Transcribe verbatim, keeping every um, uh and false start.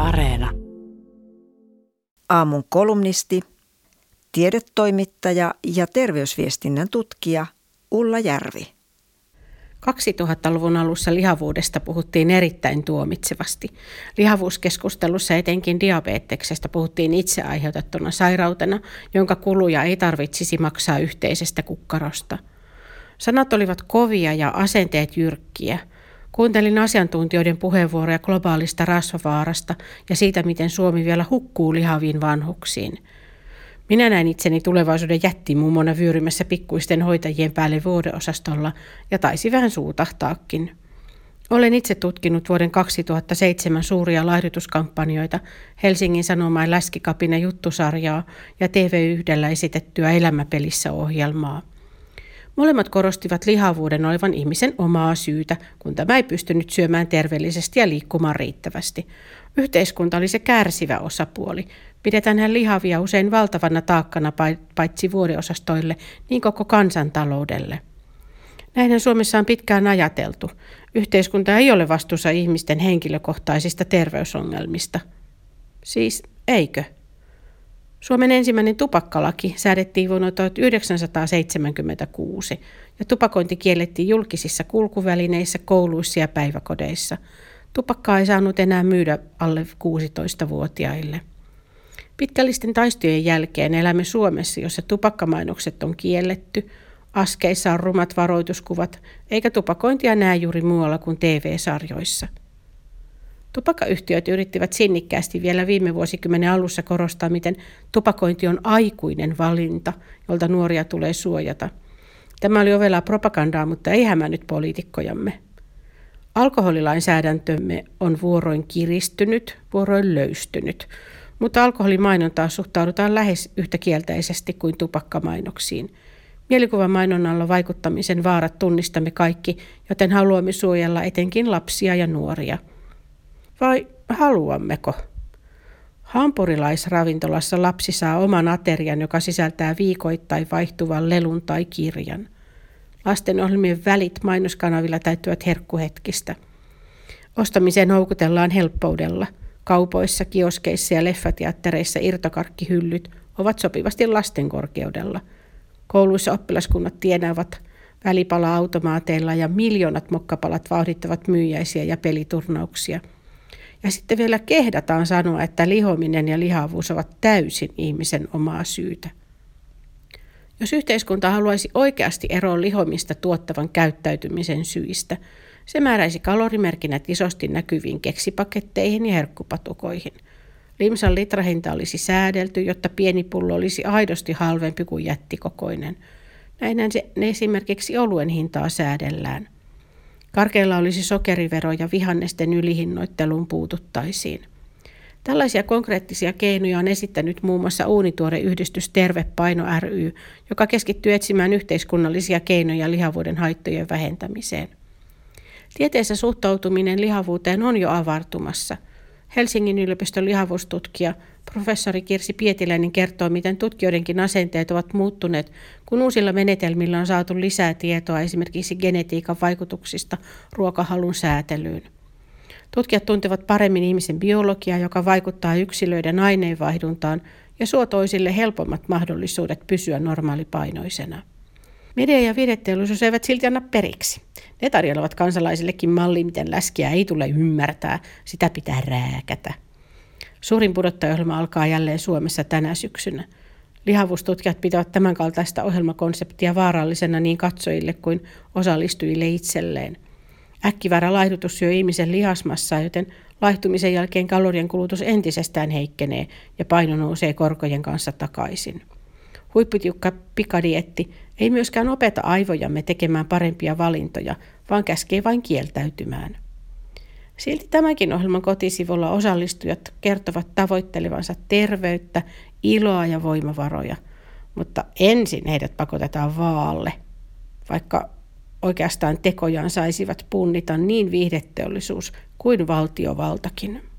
Areena. Aamun kolumnisti, tiedetoimittaja ja terveysviestinnän tutkija Ulla Järvi. kaksituhattaluvun alussa lihavuudesta puhuttiin erittäin tuomitsevasti. Lihavuuskeskustelussa etenkin diabeteksestä puhuttiin itse aiheutettuna sairautena, jonka kuluja ei tarvitsisi maksaa yhteisestä kukkarosta. Sanat olivat kovia ja asenteet jyrkkiä. Kuuntelin asiantuntijoiden puheenvuoroja globaalista rasvavaarasta ja siitä, miten Suomi vielä hukkuu lihaviin vanhuksiin. Minä näin itseni tulevaisuuden jättimummona vyörymässä pikkuisten hoitajien päälle vuodeosastolla ja taisi vähän suutahtaakin. Olen itse tutkinut vuoden kaksituhattaseitsemän suuria laihdutuskampanjoita, Helsingin Sanomain läskikapina juttusarjaa ja T V yhdellä esitettyä Elämäpelissä ohjelmaa. Molemmat korostivat lihavuuden olevan ihmisen omaa syytä, kun tämä ei pystynyt syömään terveellisesti ja liikkumaan riittävästi. Yhteiskunta oli se kärsivä osapuoli. Pidetään lihavia usein valtavana taakkana paitsi vuodeosastoille, niin koko kansantaloudelle. Näinhän Suomessa on pitkään ajateltu. Yhteiskunta ei ole vastuussa ihmisten henkilökohtaisista terveysongelmista. Siis eikö? Suomen ensimmäinen tupakkalaki säädettiin vuonna tuhatyhdeksänsataaseitsemänkymmentäkuusi ja tupakointi kiellettiin julkisissa kulkuvälineissä, kouluissa ja päiväkodeissa. Tupakkaa ei saanut enää myydä alle kuusitoistavuotiaille. Pitkällisten taistojen jälkeen elämme Suomessa, jossa tupakkamainokset on kielletty, askeissa on rumat varoituskuvat, eikä tupakointia näe juuri muualla kuin T V-sarjoissa. Tupakkayhtiöt yrittivät sinnikkäästi vielä viime vuosikymmenen alussa korostaa, miten tupakointi on aikuinen valinta, jolta nuoria tulee suojata. Tämä oli ovelaa propagandaa, mutta ei hämännyt poliitikkojamme. Alkoholilainsäädäntömme on vuoroin kiristynyt, vuoroin löystynyt, mutta alkoholimainontaa suhtaudutaan lähes yhtä kielteisesti kuin tupakkamainoksiin. Mielikuvamainonnalla vaikuttamisen vaarat tunnistamme kaikki, joten haluamme suojella etenkin lapsia ja nuoria. Vai haluammeko? Hampurilaisravintolassa lapsi saa oman aterian, joka sisältää viikoittain vaihtuvan lelun tai kirjan. Lastenohjelmien välit mainoskanavilla täyttyvät herkkuhetkistä. Ostamiseen houkutellaan helppoudella. Kaupoissa, kioskeissa ja leffateattereissa irtokarkkihyllyt ovat sopivasti lasten korkeudella. Kouluissa oppilaskunnat tienaavat välipala-automaateilla ja miljoonat mokkapalat vauhdittavat myyjäisiä ja peliturnauksia. Ja sitten vielä kehdataan sanoa, että lihominen ja lihavuus ovat täysin ihmisen omaa syytä. Jos yhteiskunta haluaisi oikeasti eroon lihomista tuottavan käyttäytymisen syistä, se määräisi kalorimerkinnät isosti näkyviin keksipaketteihin ja herkkupatukoihin. Limsan litrahinta olisi säädelty, jotta pieni pullo olisi aidosti halvempi kuin jättikokoinen. Näinhän se, ne esimerkiksi oluen hintaa säädellään. Karkeilla olisi sokerivero ja vihannesten ylihinnoitteluun puututtaisiin. Tällaisia konkreettisia keinoja on esittänyt muun muassa uunituoreyhdistys Tervepaino ry, joka keskittyy etsimään yhteiskunnallisia keinoja lihavuuden haittojen vähentämiseen. Tieteessä suhtautuminen lihavuuteen on jo avartumassa. Helsingin yliopiston lihavuustutkija professori Kirsi Pietiläinen kertoo, miten tutkijoidenkin asenteet ovat muuttuneet, kun uusilla menetelmillä on saatu lisää tietoa esimerkiksi genetiikan vaikutuksista ruokahalun säätelyyn. Tutkijat tuntevat paremmin ihmisen biologiaa, joka vaikuttaa yksilöiden aineenvaihduntaan ja suo toisille helpommat mahdollisuudet pysyä normaalipainoisena. Media ja viihdeteollisuus eivät silti anna periksi. Ne tarjoavat kansalaisillekin malli, miten läskiä ei tule ymmärtää, sitä pitää rääkätä. Suurin pudottajaohjelma alkaa jälleen Suomessa tänä syksynä. Lihavuustutkijat pitävät tämänkaltaista ohjelmakonseptia vaarallisena niin katsojille kuin osallistujille itselleen. Äkkiväärä laihdutus syö ihmisen lihasmassaa, joten laihtumisen jälkeen kalorien kulutus entisestään heikkenee ja paino nousee korkojen kanssa takaisin. Huipputiukka pikadietti ei myöskään opeta aivojamme tekemään parempia valintoja, vaan käskee vain kieltäytymään. Silti tämänkin ohjelman kotisivulla osallistujat kertovat tavoittelevansa terveyttä, iloa ja voimavaroja, mutta ensin heidät pakotetaan vaalle, vaikka oikeastaan tekojaan saisivat punnita niin viihdeteollisuus kuin valtiovaltakin.